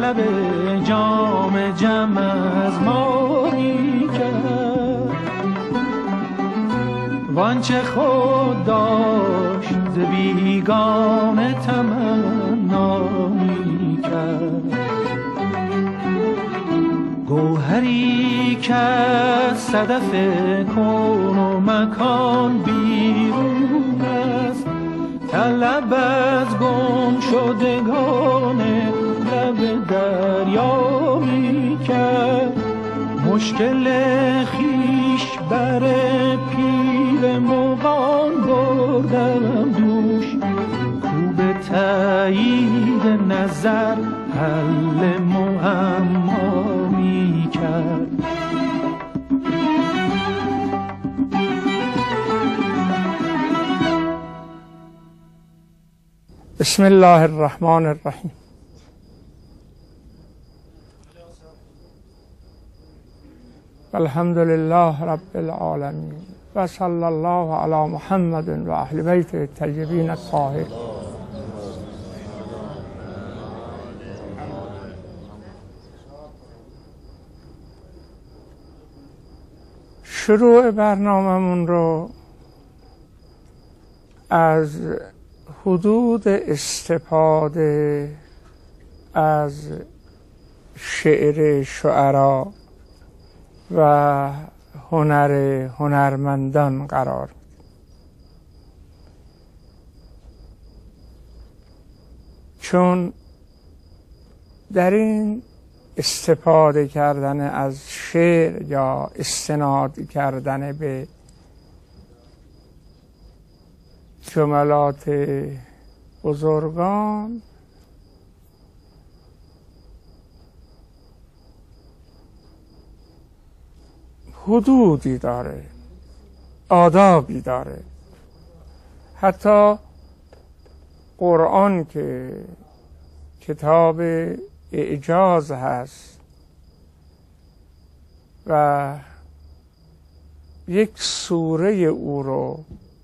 طلب جام جم از ما می کرد، وانچه خود داشت ز بیگانه تمنا می کرد. گوهری که از صدف کون و مکان بیرون است، طلب از گم شدگان لب دریا می کرد. مشکل خویش بر پیر مغان بردم دوش، کو به تایید نظر حل معما می کرد. بسم الله الرحمن الرحیم. الحمد لله رب العالمین و صلی الله علی محمد و اهل بیت الطیبین الطاهرین. شروع برنامه‌مون رو از حدود استفاده از شعر شعرا و هنرمندان قرار میدیم. چون در این استفاده کردن از شعر یا استناد کردن به جملات بزرگان حدودی داره، آدابی داره. حتی قرآن که کتاب اعجاز هست و یک سوره او رو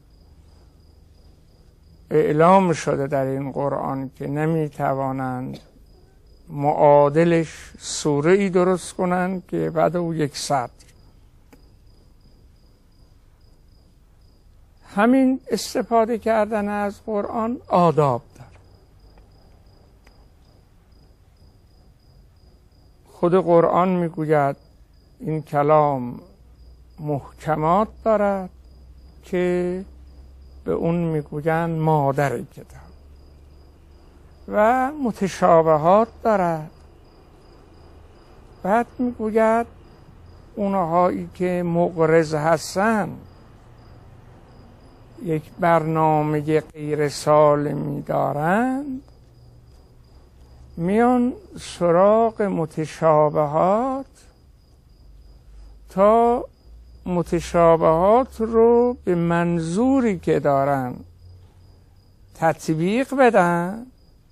اعلام شده در این قرآن که نمیتوانند معادلش سوره ای درست کنند که بعد او یک سطر. همین استفاده کردن از قرآن آداب داره. خود قرآن میگوید این کلام محکمات دارد که به اون میگویند مادر کتاب، و متشابهات دارد. بعد میگوید اونهایی که مغرض هستند، یک برنامه غیر سالمی دارند، میان سراغ متشابهات تا متشابهات رو به منظوری که دارن تطبیق بدن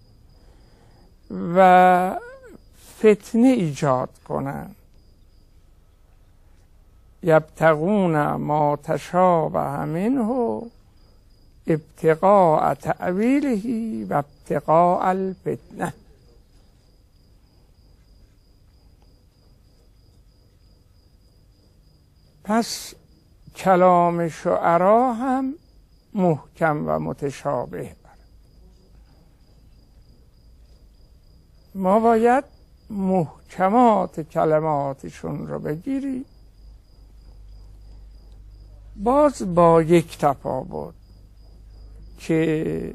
و فتنه ایجاد کنن. یبتغون ما تشابه منه ابتغاء تأویله و ابتغاء الفتنه. پس کلام شعرا هم محکم و متشابه داره. ما باید محکمات کلماتشون رو بگیریم، باز با یک تفاوت که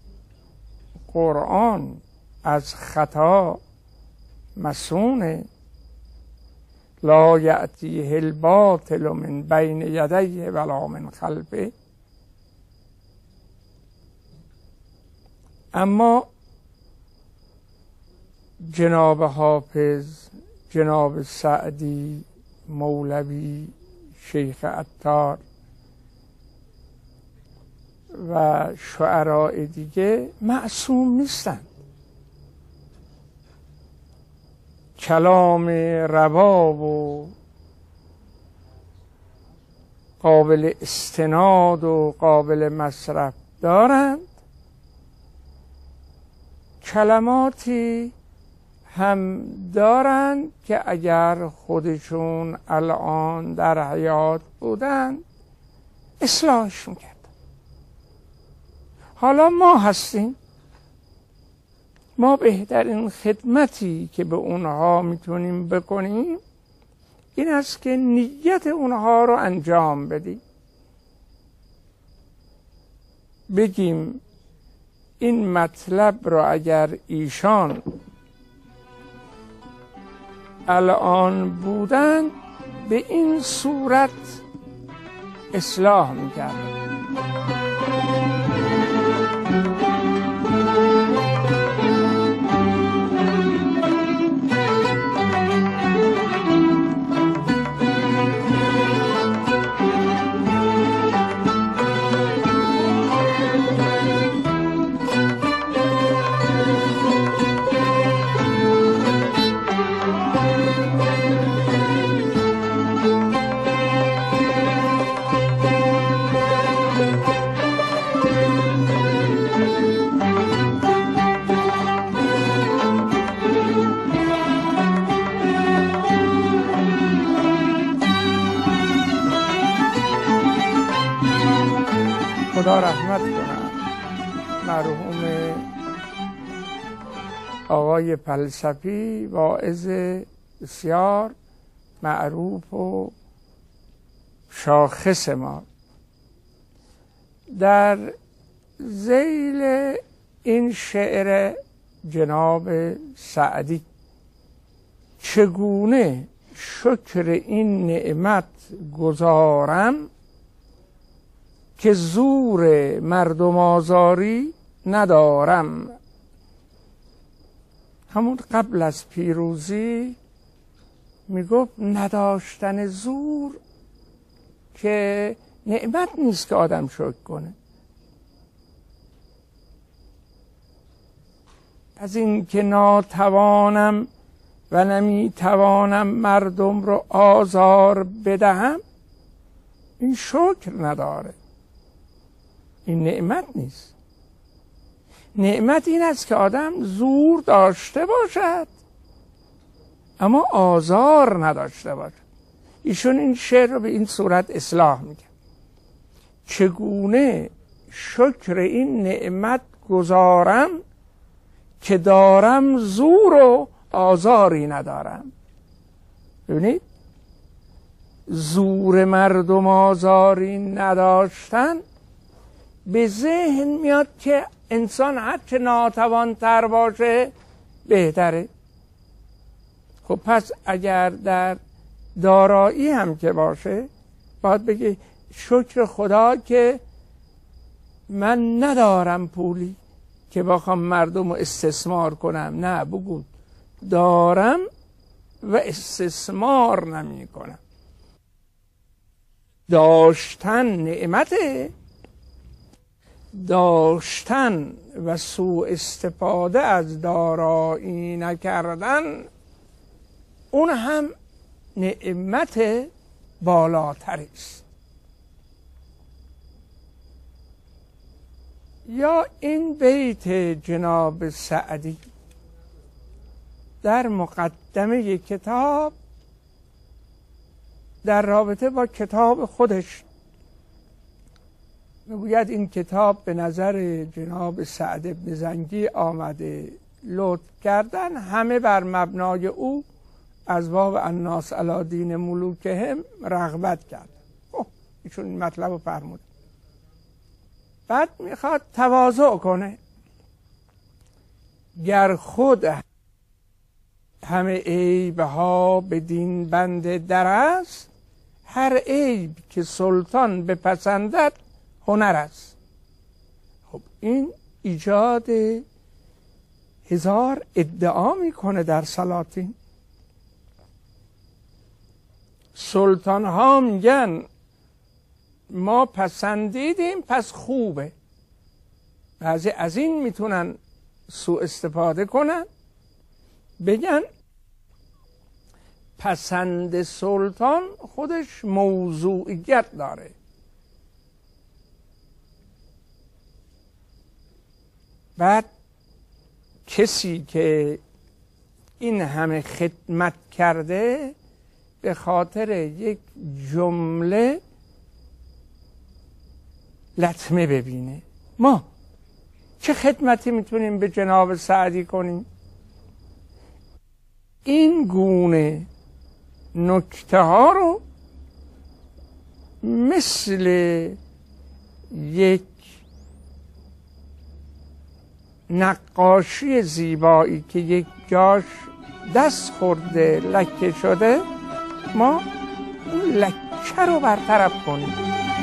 قرآن از خطا مصونه. لا یأتیه الباطل من بین یدیه ولا من خلفه. اما جناب حافظ، جناب سعدی، مولوی، شیخ عطار و شعراء دیگه معصوم نیستند. کلام روا و قابل استناد و قابل مصرف دارند، کلماتی هم دارن که اگر خودشون الان در حیات بودن اصلاحش میکردن. حالا ما هستیم، ما بهترین خدمتی که به اونها میتونیم بکنیم این است که نیت اونها رو انجام بدیم. بگیم این مطلب رو اگر ایشان الان بودن به این صورت اصلاح میکردن. خدا رحمت کنه مرحوم آقای فلسفی، واعظ بسیار معروف و شاخص ما، در ذیل این شعر جناب سعدی چگونه شکر این نعمت گزارم که زور مردم آزاری ندارم. همون قبل از پیروزی میگفت نداشتن زور که نعمت نیست که آدم شکر کنه. از این که ناتوانم و نمیتوانم مردم رو آزار بدهم، این شکر نداره، این نعمت نیست. نعمت این است که آدم زور داشته باشد اما آزار نداشته باشد. ایشون این شعر رو به این صورت اصلاح میگه: چگونه شکر این نعمت گزارم که دارم زور و آزاری ندارم. ببینید، زور مردم آزاری نداشتن به ذهن میاد که انسان هرچه ناتوانتر باشه بهتره. خب پس اگر در دارایی هم که باشه باید بگه شکر خدا که من ندارم پولی که بخوام مردم رو استثمار کنم، نه، بگو دارم و استثمار نمی کنم. داشتن نعمته، داشتن و سوء استفاده از دارایی نکردن اون هم نعمت بالاتری است. یا این بیت جناب سعدی در مقدمه کتاب در رابطه با کتاب خودش میگوید این کتاب به نظر جناب سعد بن زنگی آمده لطف کردن همه بر مبنای او از باب الناس علی دین ملوکهم رغبت کرد. ایشون این مطلب رو فرمود. بعد میخواد تواضع کنه. گر خود همه عیبها به دین بنده در است، هر عیب که سلطان بپسندد هنر است. خب این ایجاد هزار ادعا میکنه در سلاطین. سلطان ها میگن ما پسندیدیم پس خوبه. بعضی از این میتونن سوء استفاده کنن، بگن پسند سلطان خودش موضوعیت داره. بعد کسی که این همه خدمت کرده به خاطر یک جمله لطمه ببینه. ما چه خدمتی میتونیم به جناب سعدی کنیم؟ این گونه نکته ها رو مثل یک نقاشی زیبایی که یک جاش دست خورده لکه شده، ما اون لکه رو برطرف کنیم.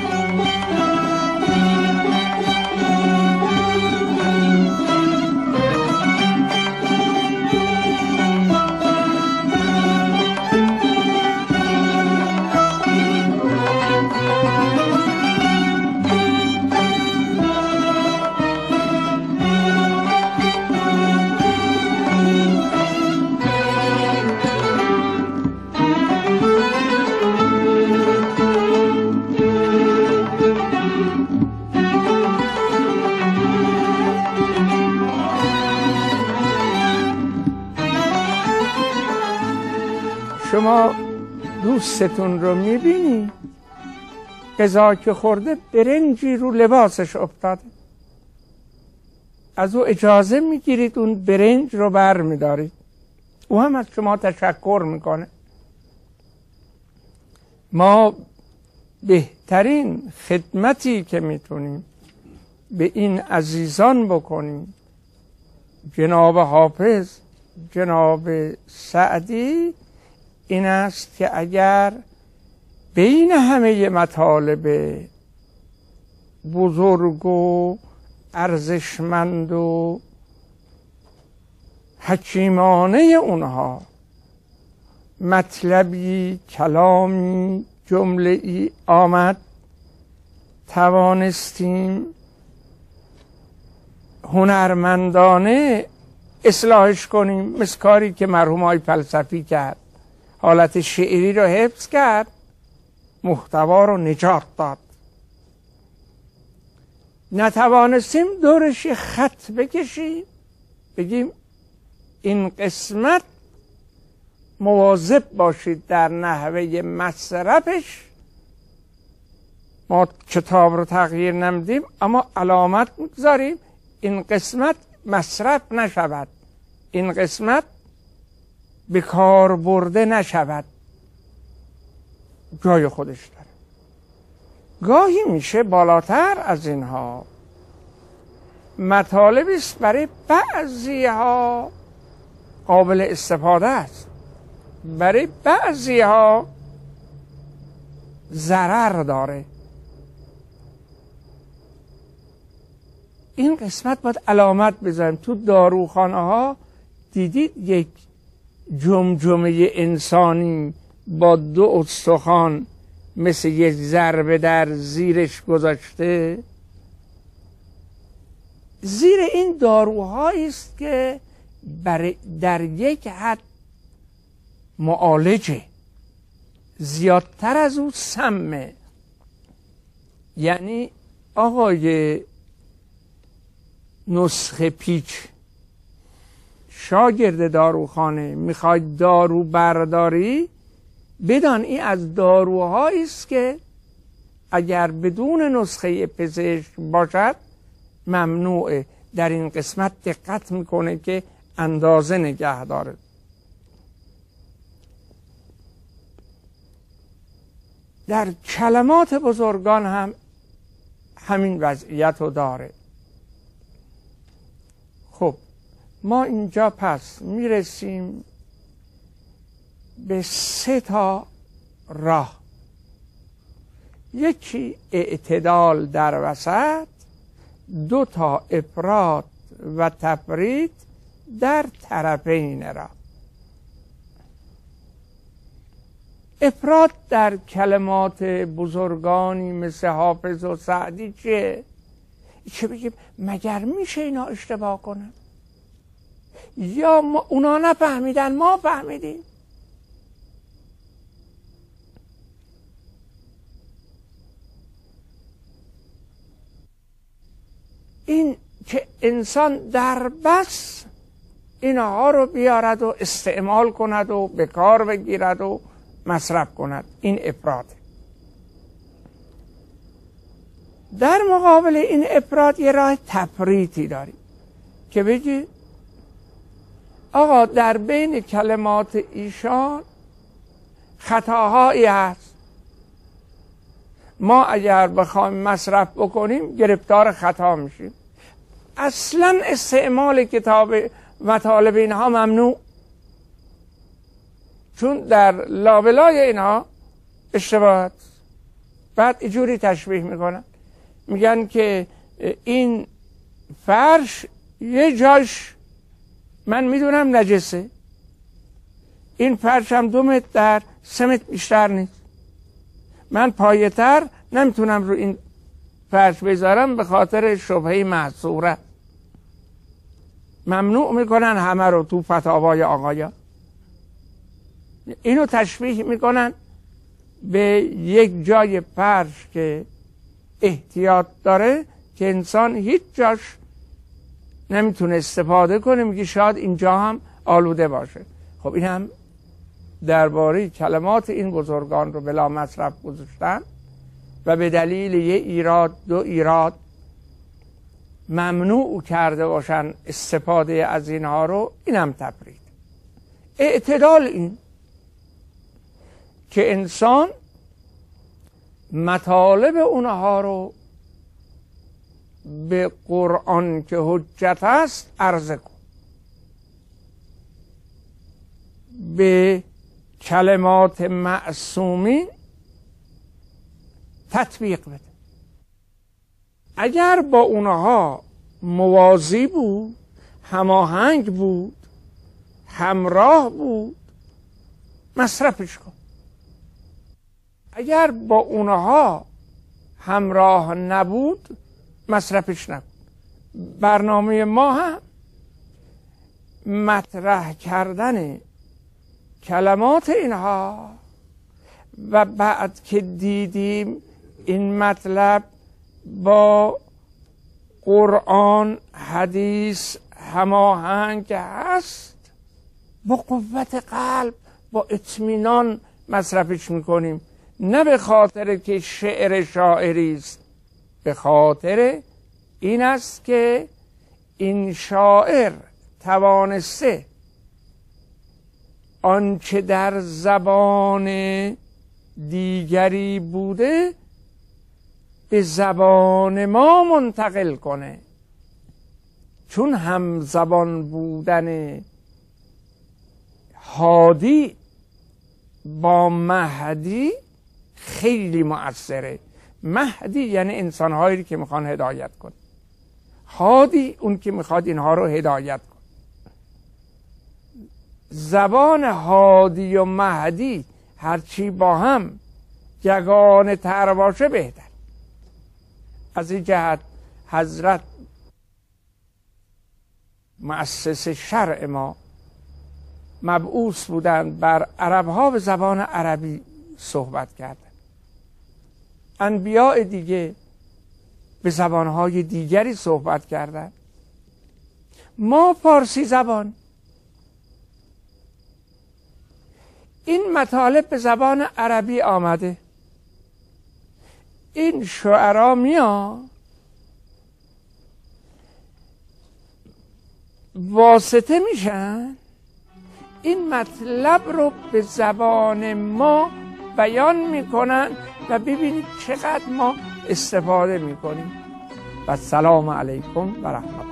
شما دوستتون رو میبینی غذا که خورده برنجی رو لباسش افتاده، از او اجازه میگیرید اون برنج رو بر میدارید، او هم از شما تشکر میکنه. ما بهترین خدمتی که میتونیم به این عزیزان بکنیم، جناب حافظ، جناب سعدی، این است که اگر بین همه مطالب بزرگ و ارزشمند و حکیمانه اونها مطلبی، کلامی، جمله‌ای آمد، توانستیم هنرمندانه اصلاحش کنیم، مثل کاری که مرحوم آقای فلسفی کرد، حالت شعری رو حفظ کرد، محتوا رو نجات داد. نتوانستیم دورش خط بکشیم بگیم این قسمت مواظب باشید در نحوه مصرفش، ما کتاب رو تغییر نمیدیم اما علامت میگذاریم این قسمت مصرف نشود، این قسمت به کار برده نشود، جای خودش داره. گاهی میشه بالاتر از اینها، مطالبی است برای بعضی ها قابل استفاده است، برای بعضی ها ضرر داره. این قسمت باید علامت بزنیم. تو داروخانه ها دیدید یک جمجمه انسانی با 2 استخوان مثل یک ضربه در زیرش گذاشته؟ زیر این داروهایی است که در یک حد معالجه، زیادتر از اون سمه. یعنی آقای نسخه پیچ، شاگرد داروخانه، میخوای دارو برداری، بدان این از داروهایی است که اگر بدون نسخه پزشک باشد ممنوعه. در این قسمت دقت میکنه که اندازه نگه داره. در کلمات بزرگان هم همین وضعیت رو داره. خب ما اینجا پس میرسیم به 3 تا راه. یکی اعتدال در وسط، 2 تا افراط و تفرید در طرفین راه. افراط در کلمات بزرگانی مثل حافظ و سعدی چه بگیم مگر میشه اینا اشتباه کنن؟ یا اونا نفهمیدن ما فهمیدیم؟ این که انسان در بس اینها رو بیارد و استعمال کند و به کار بگیرد و مصرف کند. این افراطه. در مقابل این افراط یه راه تفریطی داریم که بگی آقا در بین کلمات ایشان خطاهایی هست، ما اگر بخوایم مصرف بکنیم گرفتار خطا میشیم. اصلا استعمال کتاب مطالب اینها ممنوع، چون در لابلای اینها اشتباهات. بعد اینجوری تشبیه میکنن، میگن که این فرش یه جاش من میدونم نجسه، این فرش هم 2 متر در 3 متر بیشتر نیست، من پایه‌تر نمیتونم رو این فرش بذارم به خاطر شبهه محصوره. ممنوع میکنن همه رو تو فتاوای آقایان. اینو تشبیه میکنن به یک جای فرش که احتیاط داره که انسان هیچ جاش نمیتونه استفاده کنه، میگه شاید اینجا هم آلوده باشه. خب این هم درباره کلمات این بزرگان رو بلا مصرف گذاشتن و به دلیل 1 ایراد 2 ایراد ممنوع کرده باشن استفاده از اینها رو. این هم تفرید. اعتدال این که انسان مطالب اونها رو به قرآن که حجت است عرضه کن، به کلمات معصومین تطبیق بده. اگر با اونها موازی بود، هماهنگ بود، همراه بود، مصرفش کن. اگر با اونها همراه نبود، مصرفش نکن. برنامه ما هم مطرح کردن کلمات اینها و بعد که دیدیم این مطلب با قرآن حدیث هماهنگ هست، با قوت قلب با اطمینان مصرفش میکنیم. نه به خاطر که شعر شاعری است، به خاطر این است که این شاعر توانسته آنچه در زبان دیگری بوده به زبان ما منتقل کنه. چون هم زبان بودن هادی با مهدی خیلی مؤثره. مهدی یعنی انسانهایی که میخوان هدایت کن، هادی اون که میخواد اینها رو هدایت کن. زبان هادی و مهدی هرچی با هم یگانه تر باشه بهتر. از این جهت حضرت مؤسس شرع ما مبعوث بودند بر عربها به زبان عربی صحبت کردند. انبیاء دیگه به زبانهای دیگری صحبت کردند. ما فارسی زبان، این مطالب به زبان عربی آمده، این شعرا میان واسطه میشن این مطلب رو به زبان ما بیان میکنن و ببینید چقدر ما استفاده میکنیم. و السلام علیکم و رحمت الله.